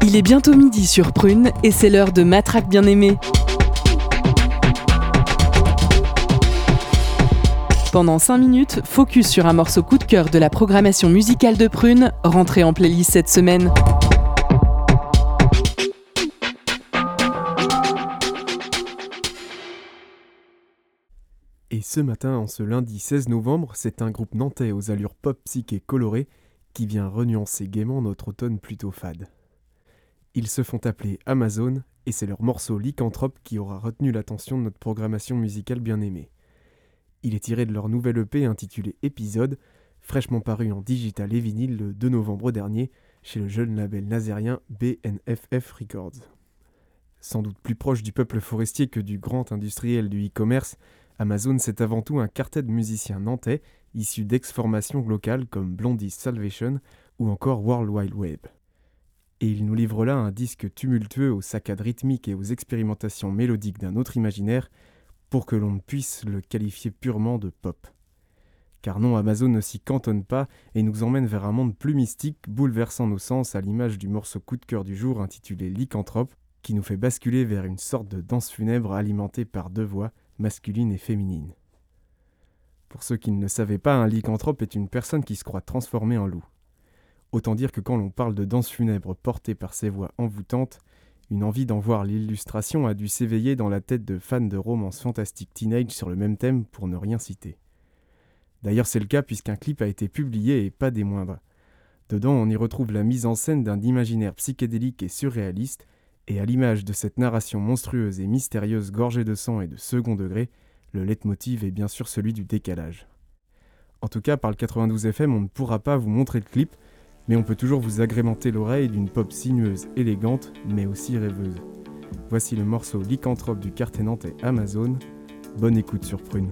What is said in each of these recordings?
Il est bientôt midi sur Prune et c'est l'heure de Matraque bien-aimée. Pendant 5 minutes, focus sur un morceau coup de cœur de la programmation musicale de Prune, rentré en playlist cette semaine. Et ce matin, en ce lundi 16 novembre, c'est un groupe nantais aux allures pop psyché colorées qui vient renuancer gaiement notre automne plutôt fade. Ils se font appeler Amazon et c'est leur morceau Lycanthrope qui aura retenu l'attention de notre programmation musicale bien aimée. Il est tiré de leur nouvelle EP intitulée Épisode, fraîchement paru en digital et vinyle le 2 novembre dernier chez le jeune label nazérien BNFF Records. Sans doute plus proche du peuple forestier que du grand industriel du e-commerce, Amazon c'est avant tout un quartet de musiciens nantais issus d'ex-formations locales comme Blondie Salvation ou encore World Wide Web. Et il nous livre là un disque tumultueux aux saccades rythmiques et aux expérimentations mélodiques d'un autre imaginaire pour que l'on ne puisse le qualifier purement de pop. Car non, Amazon ne s'y cantonne pas et nous emmène vers un monde plus mystique, bouleversant nos sens à l'image du morceau coup de cœur du jour intitulé Lycanthrope, qui nous fait basculer vers une sorte de danse funèbre alimentée par deux voix, masculine et féminine. Pour ceux qui ne le savaient pas, un lycanthrope est une personne qui se croit transformée en loup. Autant dire que quand l'on parle de danse funèbre portée par ces voix envoûtantes, une envie d'en voir l'illustration a dû s'éveiller dans la tête de fans de romances fantastiques teenage sur le même thème pour ne rien citer. D'ailleurs c'est le cas puisqu'un clip a été publié et pas des moindres. Dedans on y retrouve la mise en scène d'un imaginaire psychédélique et surréaliste, et à l'image de cette narration monstrueuse et mystérieuse gorgée de sang et de second degré, le leitmotiv est bien sûr celui du décalage. En tout cas, par le 92 FM, on ne pourra pas vous montrer le clip, mais on peut toujours vous agrémenter l'oreille d'une pop sinueuse, élégante, mais aussi rêveuse. Voici le morceau Lycanthrope du quartet nantais Amazon. Bonne écoute sur Prune.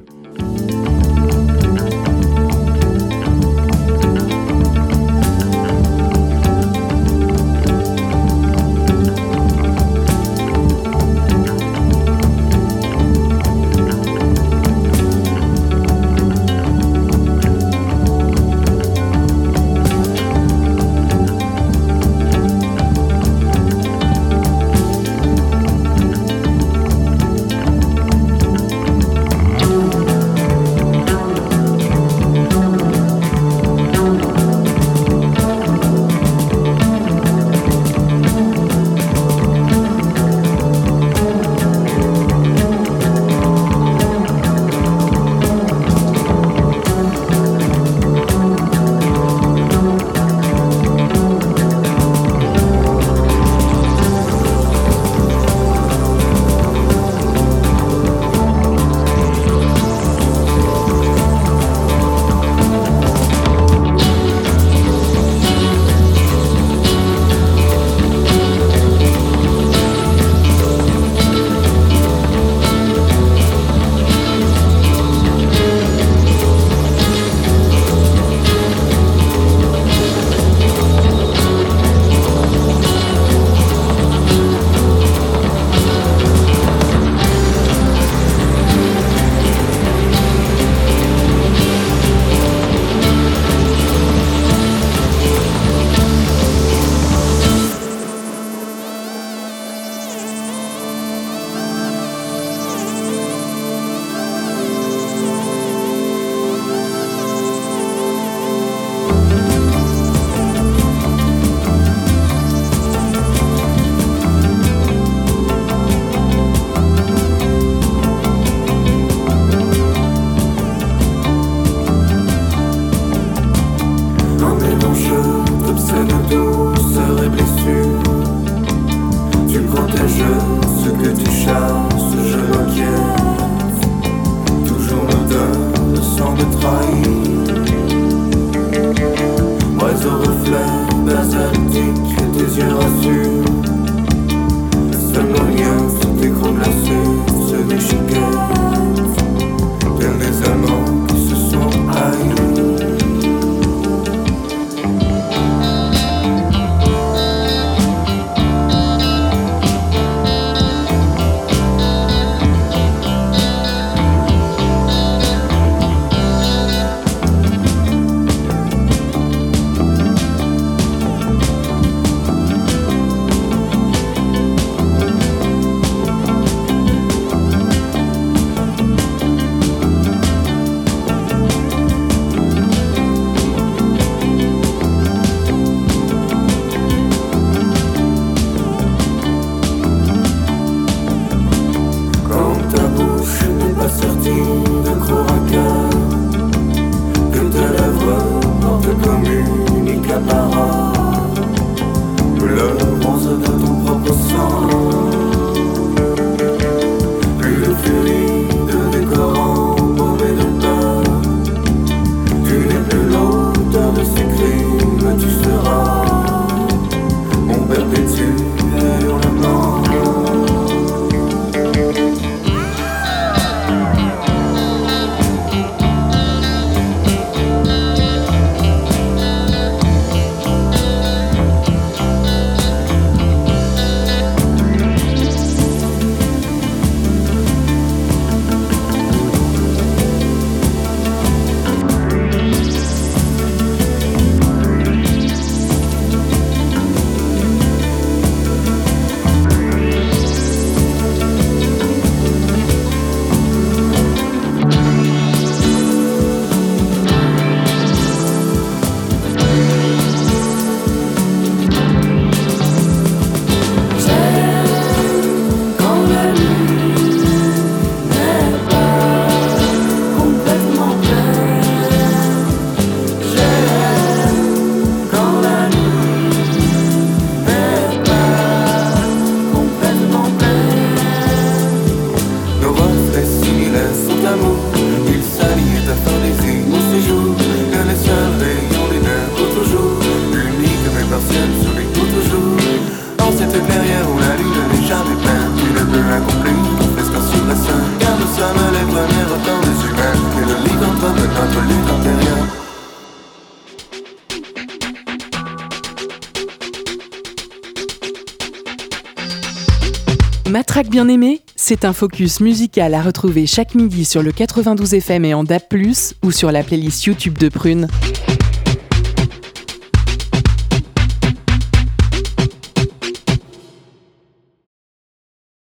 Matraque bien-aimée, c'est un focus musical à retrouver chaque midi sur le 92 FM et en DAB+, ou sur la playlist YouTube de Prune.